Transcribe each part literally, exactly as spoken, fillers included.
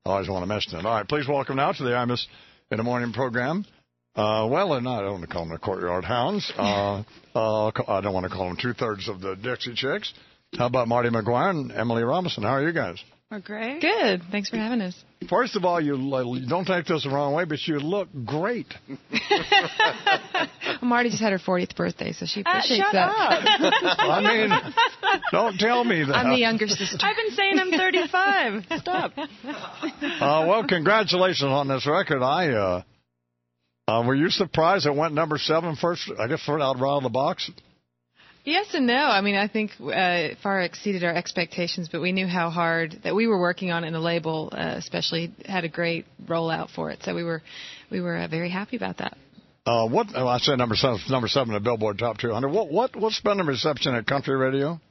always want to mention it. All right, please welcome now to the Imus in the Morning program. Uh, well, and I don't want to call them the Courtyard Hounds. Uh, uh, I don't want to call them two-thirds of the Dixie Chicks. How about Marty McGuire and Emily Robinson? How are you guys? We're great. Good. Thanks for having us. First of all, you don't take this the wrong way, but you look great. Marty just had her fortieth birthday, so she appreciates uh, shut that. Up. I mean, don't tell me that. I'm the younger sister. I've been saying I'm thirty-five. Stop. Uh, well, congratulations on this record. I uh, uh, were you surprised it went number seven first? I guess right out of the box. Yes and no. I mean, I think uh, it far exceeded our expectations, but we knew how hard that we were working on it, and the label uh, especially had a great rollout for it. So we were we were uh, very happy about that. Uh, what oh, I said number seven, number seven, the Billboard Top two hundred. What what what's been the reception at country radio?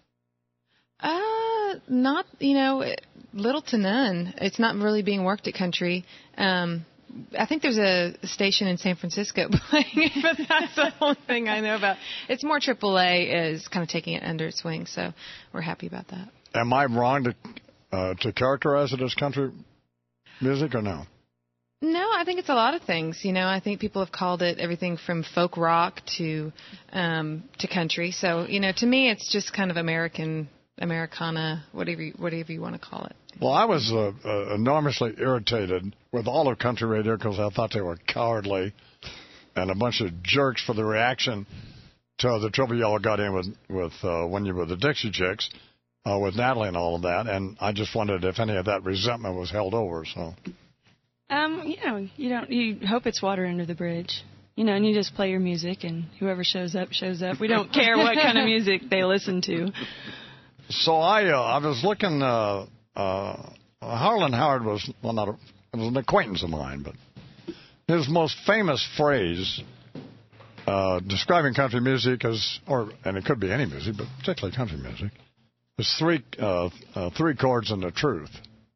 Uh, not you know, little to none. It's not really being worked at country. Um, I think there's a station in San Francisco playing it, but that's the only thing I know about. It's more triple A is kind of taking it under its wing, so we're happy about that. Am I wrong to uh, to characterize it as country music or no? No, I think it's a lot of things. You know, I think people have called it everything from folk rock to um, to country. So, you know, to me, it's just kind of American, Americana, whatever you, whatever you want to call it. Well, I was uh, uh, enormously irritated with all of country radio because I thought they were cowardly and a bunch of jerks for the reaction to the trouble y'all got in with, with uh, when you were the Dixie Chicks, uh, with Natalie and all of that. And I just wondered if any of that resentment was held over. So, um, you know, you don't. You hope it's water under the bridge. You know, and you just play your music, and whoever shows up, shows up. We don't care what kind of music they listen to. So I, uh, I was looking. Uh, Uh, Harlan Howard was, well, not a, it was an acquaintance of mine, but his most famous phrase uh, describing country music is, or and it could be any music, but particularly country music, is three uh, uh, three chords and the truth.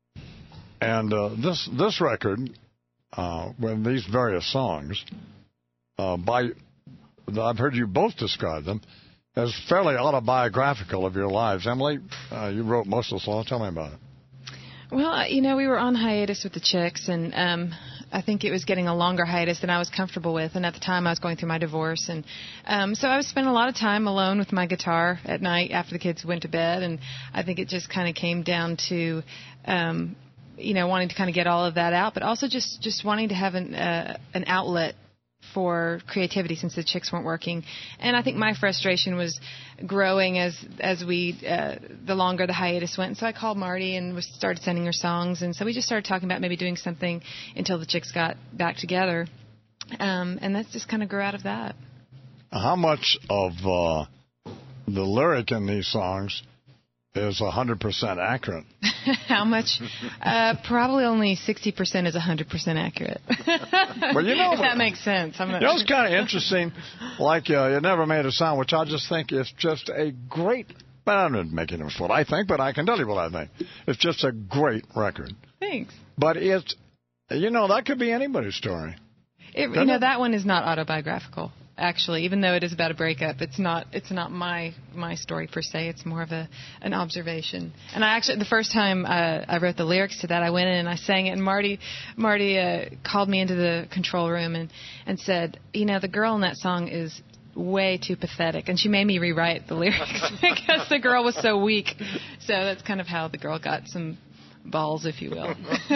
And uh, this this record, uh, with these various songs, uh, by I've heard you both describe them as fairly autobiographical of your lives. Emily, uh, you wrote most of the songs. Tell me about it. Well, you know, we were on hiatus with the Chicks, and um, I think it was getting a longer hiatus than I was comfortable with. And at the time, I was going through my divorce, and um, so I was spending a lot of time alone with my guitar at night after the kids went to bed. And I think it just kind of came down to, um, you know, wanting to kind of get all of that out, but also just just wanting to have an uh, an outlet for creativity since the Chicks weren't working. And I think my frustration was growing as as we uh, the longer the hiatus went. And so I called Marty and we started sending her songs, and so we just started talking about maybe doing something until the Chicks got back together, um, and that just kind of grew out of that. How much of uh, the lyric in these songs is one hundred percent accurate? How much? Uh, probably only sixty percent is one hundred percent accurate. Well, you know, if that makes sense. I'm not you know, it's sure. kind of interesting. Like, uh, You Never Made a Sound, which I just think is just a great, but I'm not making it what I think, but I can tell you what I think. It's just a great record. Thanks. But it's, you know, that could be anybody's story. It, you know, that one is not autobiographical. Actually, even though it is about a breakup, it's not it's not my my story per se. It's more of a an observation. And I actually, the first time uh, I wrote the lyrics to that, I went in and I sang it. And Marty Marty uh, called me into the control room and and said, you know, the girl in that song is way too pathetic. And she made me rewrite the lyrics because the girl was so weak. So that's kind of how the girl got some balls, if you will.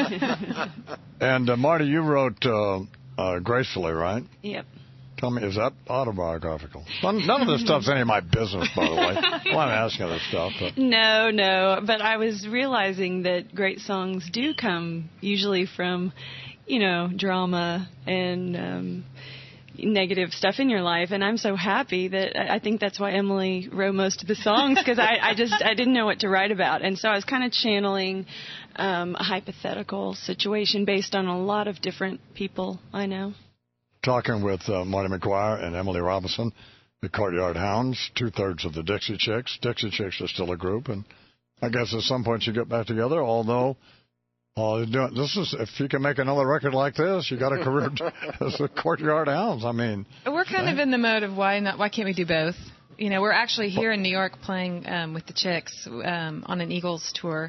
And uh, Marty, you wrote uh, uh, Gracefully, right? Yep. Tell me, is that autobiographical? None of this stuff's any of my business, by the way. Well, I'm asking this stuff. But. No, no. But I was realizing that great songs do come usually from, you know, drama and um, negative stuff in your life. And I'm so happy that I think that's why Emily wrote most of the songs, because I, I just I didn't know what to write about. And so I was kind of channeling um, a hypothetical situation based on a lot of different people I know. Talking with uh, Marty McGuire and Emily Robinson, the Courtyard Hounds, two-thirds of the Dixie Chicks. Dixie Chicks are still a group, and I guess at some point you get back together, although uh, this is if you can make another record like this, you got a career as the Courtyard Hounds. I mean, we're kind right? of in the mode of why not? Why can't we do both? You know, we're actually here in New York playing um, with the Chicks um, on an Eagles tour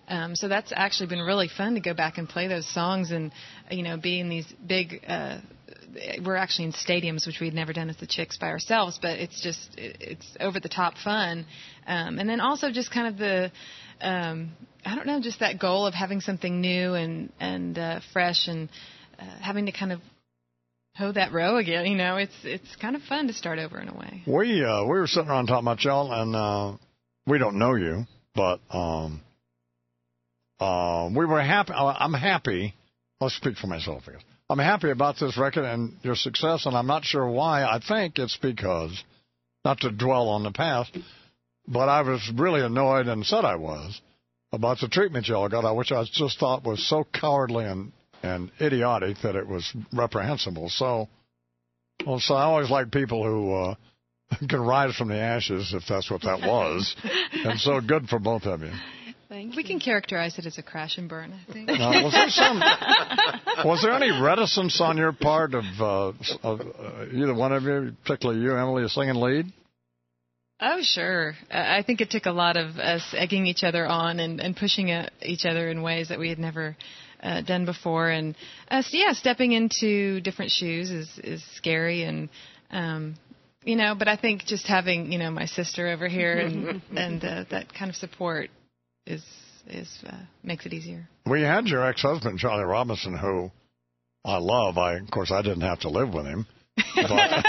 Um, so that's actually been really fun to go back and play those songs and, you know, be in these big, uh, we're actually in stadiums, which we'd never done as the Chicks by ourselves, but it's just, it's over the top fun. Um, and then also just kind of the, um, I don't know, just that goal of having something new and, and uh, fresh and uh, having to kind of hoe that row again. You know, it's it's kind of fun to start over in a way. We uh, we were sitting around talking about y'all, and uh, we don't know you, but um, uh, we were happy. I'm happy. I'll speak for myself, I guess. I'm happy about this record and your success, and I'm not sure why. I think it's because, not to dwell on the past, but I was really annoyed and said I was about the treatment y'all got, which I just thought was so cowardly and, and idiotic that it was reprehensible. So, well, so I always like people who uh, can rise from the ashes, if that's what that was. And so good for both of you. Thank we you. can characterize it as a crash and burn, I think. Uh, was, there some, was there any reticence on your part of, uh, of uh, either one of you, particularly you, Emily, singing lead? Oh, sure. I think it took a lot of us egging each other on and, and pushing uh, each other in ways that we had never uh, done before. And, uh, so, yeah, stepping into different shoes is, is scary. And, um, you know, but I think just having, you know, my sister over here and, and uh, that kind of support is is uh, makes it easier. We had your ex-husband, Charlie Robinson, who I love. I, of course, I didn't have to live with him. But,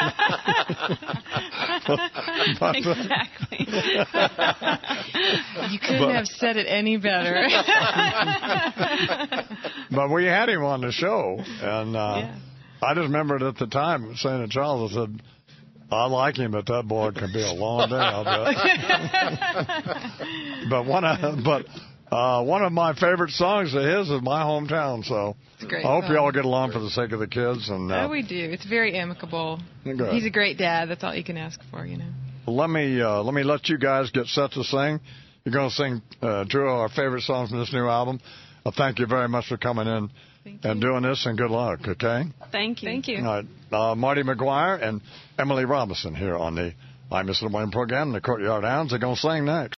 but, exactly. You couldn't but, have said it any better. But we had him on the show, and uh, yeah. I just remembered at the time saying to Charles, I said, I like him, but that boy can be a long day, I'll bet. But one of, but uh, one of my favorite songs of his is My Hometown, so it's great I hope song. you all get along for the sake of the kids. And uh, oh, we do. It's very amicable. Good. He's a great dad. That's all you can ask for, you know. Let me uh, let me let you guys get set to sing. You're going to sing uh, two of our favorite songs from this new album. Uh, thank you very much for coming in and doing this, and good luck, okay? Thank you. Thank you. All right. Uh, Marty McGuire and Emily Robinson here on the I'm Mister Wayne program. The Courtyard Hounds are going to sing next.